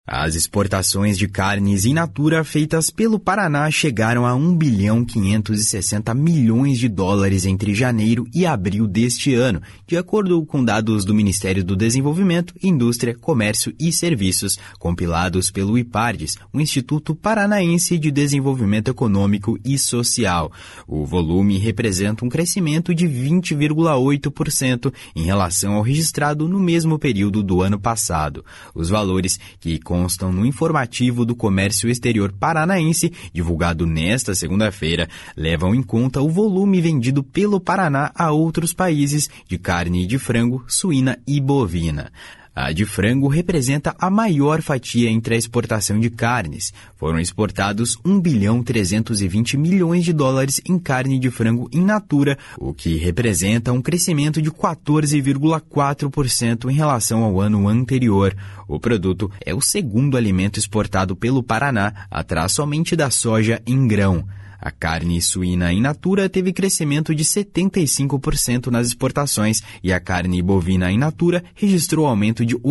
As exportações de carnes in natura feitas pelo Paraná chegaram a $1,560 bilhão entre janeiro e abril deste ano, de acordo com dados do Ministério do Desenvolvimento, Indústria, Comércio e Serviços, compilados pelo IPARDES, o Instituto Paranaense de Desenvolvimento Econômico e Social. O volume representa um crescimento de 20,8% em relação ao registrado no mesmo período do ano passado. Os valores que constam no informativo do Comércio Exterior Paranaense, divulgado nesta segunda-feira, levam em conta o volume vendido pelo Paraná a outros países de carne de frango, suína e bovina. A de frango representa a maior fatia entre a exportação de carnes. Foram exportados $1,320 bilhão em carne de frango in natura, o que representa um crescimento de 14,4% em relação ao ano anterior. O produto é o segundo alimento exportado pelo Paraná, atrás somente da soja em grão. A carne suína in natura teve crescimento de 75% nas exportações e a carne bovina in natura registrou aumento de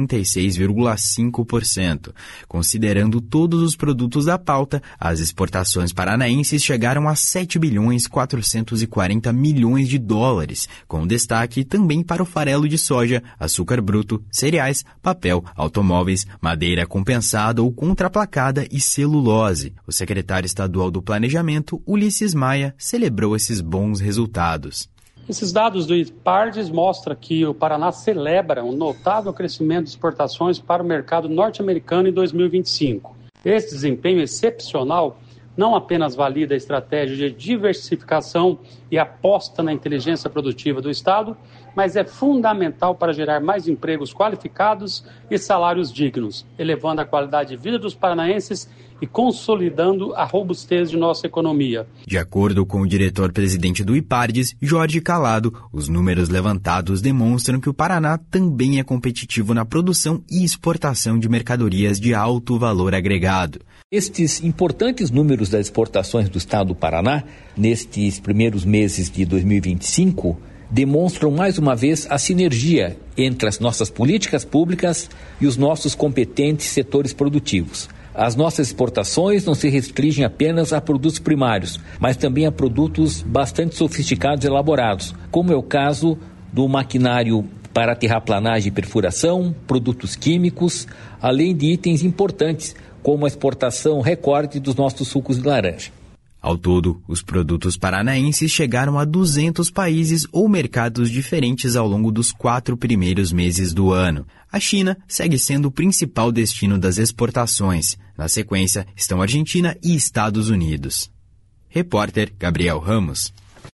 86,5%. Considerando todos os produtos da pauta, as exportações paranaenses chegaram a $7,440 bilhão, com destaque também para o farelo de soja, açúcar bruto, cereais, papel, automóveis, madeira compensada ou contraplacada e celulose. O secretário estadual do Planejamento, Ulisses Maia, celebrou esses bons resultados. Esses dados do IPARDES mostram que o Paraná celebra um notável crescimento de exportações para o mercado norte-americano em 2025. Esse desempenho excepcional não apenas valida a estratégia de diversificação e aposta na inteligência produtiva do Estado, mas é fundamental para gerar mais empregos qualificados e salários dignos, elevando a qualidade de vida dos paranaenses e consolidando a robustez de nossa economia. De acordo com o diretor-presidente do IPARDES, Jorge Calado, os números levantados demonstram que o Paraná também é competitivo na produção e exportação de mercadorias de alto valor agregado. Estes importantes números das exportações do estado do Paraná, nestes primeiros meses de 2025, demonstram mais uma vez a sinergia entre as nossas políticas públicas e os nossos competentes setores produtivos. As nossas exportações não se restringem apenas a produtos primários, mas também a produtos bastante sofisticados e elaborados, como é o caso do maquinário para terraplanagem e perfuração, produtos químicos, além de itens importantes, como a exportação recorde dos nossos sucos de laranja. Ao todo, os produtos paranaenses chegaram a 200 países ou mercados diferentes ao longo dos 4 primeiros meses do ano. A China segue sendo o principal destino das exportações. Na sequência, estão Argentina e Estados Unidos. Repórter Gabriel Ramos.